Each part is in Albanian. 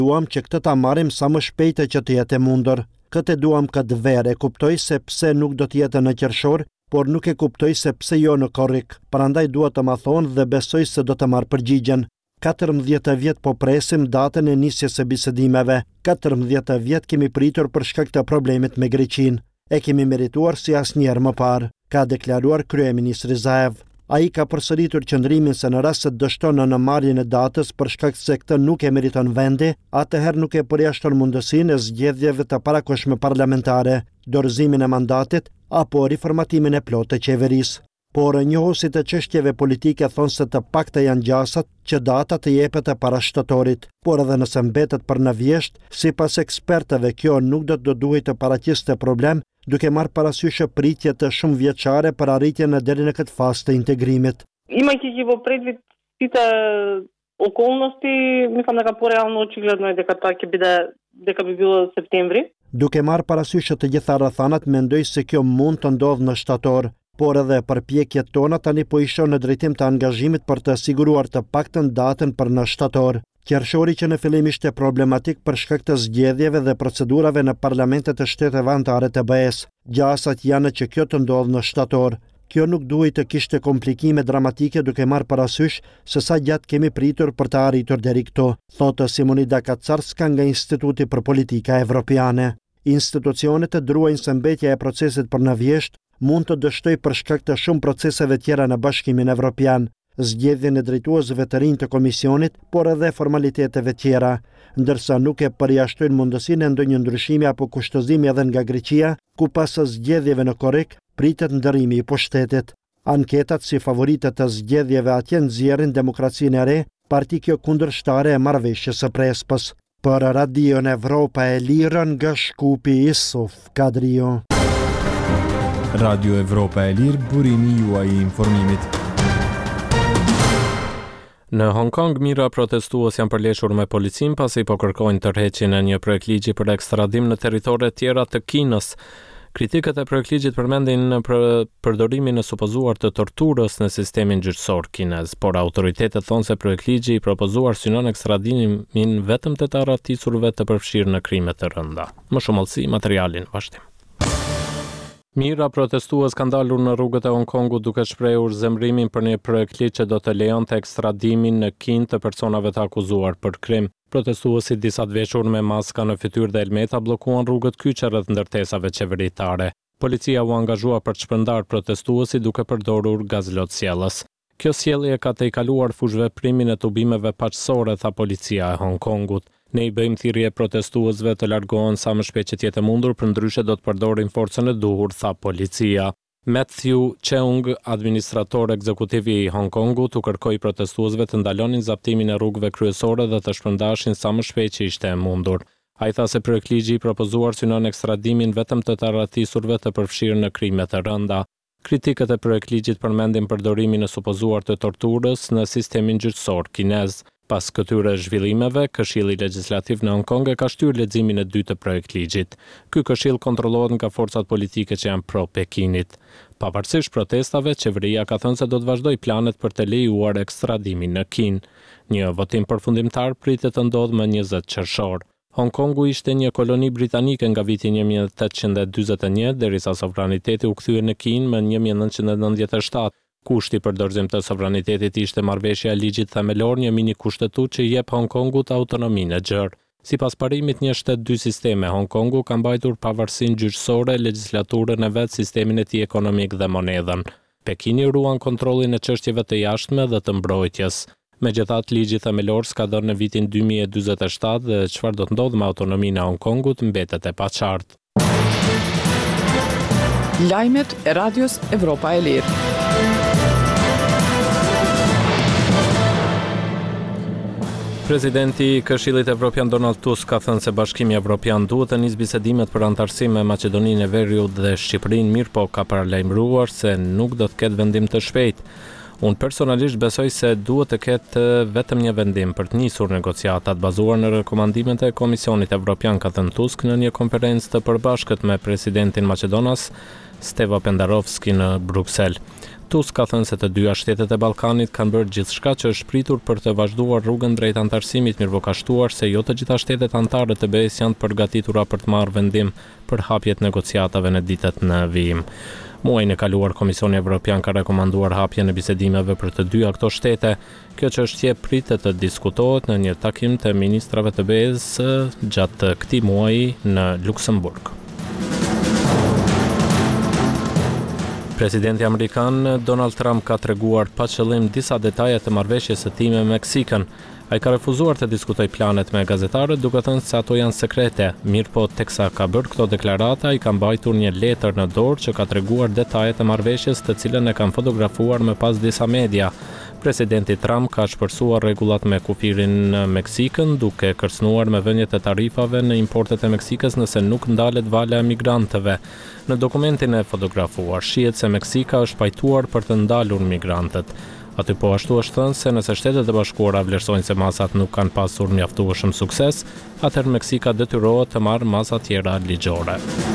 Duam që këtë ta marrim sa më shpejt që të jetë e mundur. Këtë duam këtë verë, e kuptoj se pse nuk do të jetë në qershor, por nuk e kuptoj se pse jo në korrik. Prandaj dua të ma thonë dhe besoj se do të marr përgjigjen. 14 vjet po presim datën e nisjes së bisedimeve. 14 vjet kemi pritur për shkak të problemit me Greqinë. E kemi merituar si asnjëherë më parë, ka deklaruar kryeministri Zaev. Ai ka përsëritur qëndrimin se në rast se dështon në marrjen e datës për shkak se këtë nuk e meriton vendi, atëherë nuk e përjashton mundësinë e zgjedhjeve të parakohshme parlamentare, dorëzimin e mandatit apo riformatimin e plotë të qeverisë. Por njohuesit e çështjeve politike thonë se të pakta janë gjasat që data të jepet e para shtatorit, por edhe nëse mbetet për në vjesht, sipas ekspertëve kjo nuk do të duhet të paraqiste problem, duke marrë parasysh pritje të shumë vjeçare për arritjen deri në këtë fazë të integrimit. Имайки ги во предвид сите околности, мислам дека пореално очигледно е дека тоа ќе биде дека би било септември. Duke marrë parasysh të gjitha rrethanat, mendoj se kjo mund të ndodhë në shtator, por edhe përpjekjet tona tani po ishon në drejtim të angazhimit për të siguruar të paktën datën për në shtator. Qershori që në fillim ishte problematik për shkak të zgjedhjeve dhe procedurave në parlamentet e shteteve anëtare të BE-s. Gjasat janë që kjo të ndodhë në shtator. Kjo nuk duhet të kishte komplikime dramatike duke marrë parasysh se sa gjatë kemi pritur për të arritur deri këtu, thotë Simonida Kacarska nga Instituti për Politika Evropiane. Institucionet të druajnë se mbetja e procesit për në vjesht mund të dështoj për shkak të shumë proceseve tjera në Bashkimin Evropian, zgjedhjen e drejtuesve të rinj të komisionit, por edhe formaliteteve tjera, ndërsa nuk e përjashtojnë mundësinë e ndonjë ndryshimi apo kushtozimi edhe nga Greqia, ku pas zgjedhjeve në korrik pritet ndërrimi i pushtetit. Anketat si favoritet të zgjedhjeve atje nxjerrin demokracinë e re, partikë kundërshtare e marrëveshjes së Prespës. Për Radion Evropa e Lirë nga Shkupi Isuf Kadrio. Radio Evropa e Lirë, burimi juaj i informimit. Në Hong Kong, mijëra protestues janë përleshur me policin pasi po kërkojnë tërheqjen e një projektligji për ekstradim në territore tjera të Kinës. Kritikët e projektligjit përmendin për përdorimin e supozuar të torturës në sistemin gjyqësor kinez, por autoritetet thonë se projektligji i propozuar synon ekstradimin vetëm të të arratisurve të përfshirë në krime të rënda. Më shumë hollësi, materialin vazhdim. Mijëra protestues kanë dalur në rrugët e Hong Kongut duke shprehur zemrimin për një projektligj që do të lejonte ekstradimin në Kinë të personave të akuzuar për krim. Protestuesit, disa të veshur me maska në fytyrë dhe helmeta, bllokuan rrugët kyçe rreth ndërtesave qeveritare. Policia u angazhua për të shpërndarë protestuesit duke përdorur gazlot-sjellës. Kjo sjellje ka tejkaluar fushveprimin e tubimeve paqësore, tha policia e Hong Kongut. Ne i bëjmë thirrje protestuesve të largohen sa më shpejt që të jetë mundur, përndryshe do të përdorin forcën e duhur, tha policia. Matthew Cheung, administrator ekzekutiv i Hong Kongut, u kërkoi protestuesve të ndalonin zaptimin e rrugëve kryesore dhe të shpërndashin sa më shpejt që ishte e mundur. Ai tha se projektligji i propozuar synon ekstradimin vetëm të arratisurve të përfshirë në krime të rënda. Kritikët e projektligjit përmendin përdorimin e supozuar të torturës në sistemin gjyqësor kinez. Pas këtyre zhvillimeve, Këshilli Legjislativ në Hong Kong e ka shtyrë leximin e dytë të projektligjit. Ky këshill kontrollohet nga forcat politike që janë pro Pekinit. Pavarësisht protestave, qeveria ka thënë se do të vazhdoj planet për të lejuar ekstradimin në Kinë. Një votim përfundimtar pritet të ndodhë më 20 qershor. Hong Kongu ishte një koloni britanike nga viti 1841 derisa sovraniteti u kthye në Kinë më 1997. Kushti për dorëzim të sovranitetit ishte marrëveshja e ligjit themelor, një mini kushtetut që jep Hong Kongut autonominë e gjerë. Sipas parimit një shtet dy sisteme, Hong Kongu ka mbajtur pavarësinë gjyqësore, legjislaturën e vet, sistemin e tij ekonomik dhe monedhën. Pekini ruan kontrollin e çështjeve të jashtme dhe të mbrojtjes. Megjithatë, ligji themelor s'ka dhënë në vitin 2047 dhe çfarë do të ndodhë me autonominë e Hong Kongut mbetet e paqartë. Lajmet e Radios Evropa e Lirë. Presidenti i Këshillit Evropian Donald Tusk ka thënë se Bashkimi Evropian duhet të nisë bisedimet për anëtarësi me Maqedoninë e Veriut dhe Shqipërinë, mirë po ka paralajmëruar se nuk do të ketë vendim të shpejtë. Unë personalisht besoj se duhet të ketë vetëm një vendim për të nisur negociatat bazuar në rekomandimet e Komisionit Evropian, ka thënë Tusk në një konferencë të përbashkët me presidentin Maqedonas, Steva Pendarovski në Bruksel. Tusk ka thënë se të dyja shtetet e Ballkanit kanë bërë gjithçka që është pritur për të vazhduar rrugën drejt antarësimit, mirë po ka shtuar se jo të gjitha shtetet anëtare të BE-s janë të përgatitura për të marrë vendim për hapjet negociatave në ditët në vijim. Muajin e kaluar Komisioni Evropian ka rekomanduar hapjen e bisedimeve për të dyja këto shtete. Kjo çështje pritet të diskutohet në një takim të ministrave të BE-s gjatë këtij muaji në Luksemburg. Presidenti amerikan Donald Trump ka treguar pa qëllim disa detaje të marrëveshjes së tij me Meksikën. Ai ka refuzuar të diskutoj planet me gazetarët duke thënë se ato janë sekrete, mirë po teksa ka bërë këto deklarata, ai ka mbajtur një letër në dorë që ka treguar detajet e marrëveshjes të cilën e kanë fotografuar më pas disa media. Presidenti Trump ka shpërsuar rregullat me kufirin në Meksikën duke kërcënuar me vënjet e tarifave në importet e Meksikës nëse nuk ndalet vala e migrantëve. Në dokumentin e fotografuar shihet se Meksika është pajtuar për të ndalur migrantët. Aty po ashtu është thënë se nëse Shtetet e Bashkuara vlerësojnë se masat nuk kanë pasur mjaftueshëm sukses, atëherë Meksika detyrohet të marrë masa tjera ligjore.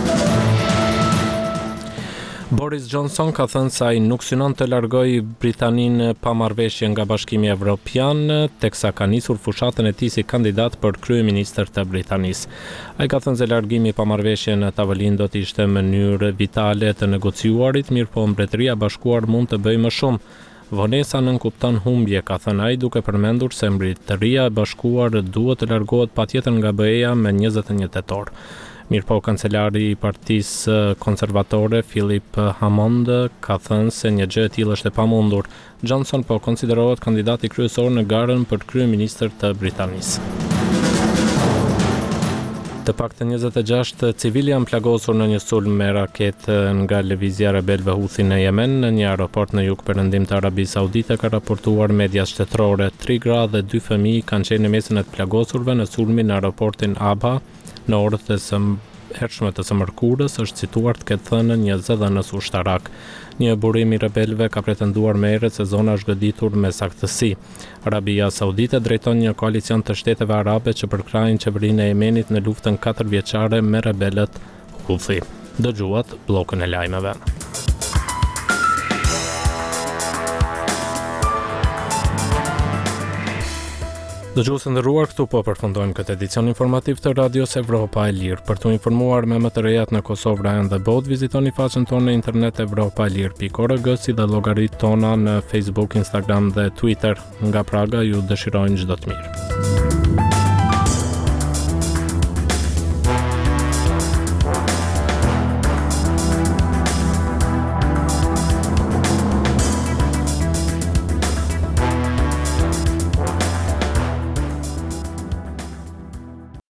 Boris Johnson ka thënë se ai nuk synon të largojë Britaninë pa marrëveshje nga Bashkimi Evropian, teksa ka nisur fushatën e tij si kandidat për kryeministër të Britanisë. Ai ka thënë se largimi pa marrëveshje në tavolinë do të ishte mënyrë vitale të negociuarit, mirë po Mbretëria e Bashkuar mund të bëjë më shumë. Vonesa nënkupton humbje, ka thënë ai duke përmendur se Mbretëria e Bashkuar duhet të largohet patjetër nga BE-ja me 21 tetor. Mirëpo kancelari i Partisë Konservatore Philip Hammond ka thënë se një gjë e tillë është e pamundur. Johnson po konsiderohet kandidati kryesor në garën për kryeministër të Britanisë. Të paktën 26 civil janë plagosur në një sulm me raketë nga lëvizja rebelëve Houthi në Yemen në një aeroport në jugperëndim të Arabisë Saudite, ka raportuar media shtetërore. 3 gra dhe 2 fëmijë kanë qenë në mesin e të plagosurve në sulmin në aeroportin Abha në orët e hershme të së mërkurës, është cituar të ketë thënë një zëdhënës ushtarak. Një burim i rebelëve ka pretenduar me erët se zona është goditur me saktësi. Arabia Saudite drejton një koalicion të shteteve arabe që përkrajnë qeverinë e Yemenit në luftën 4 vjeçare me rebelët Houthi. Dëgjuat bllokën e lajmeve. Dëgjues të nderuar, këtu po përfundojmë këtë edicion informativ të Radios Evropa e Lirë. Për të informuar me më të rejat në Kosovë, Rajan dhe botë, vizitoni faqen tonë në internet evropaelir.org, si dhe llogaritë tona në Facebook, Instagram dhe Twitter. Nga Praga ju dëshirojnë çdo të mirë.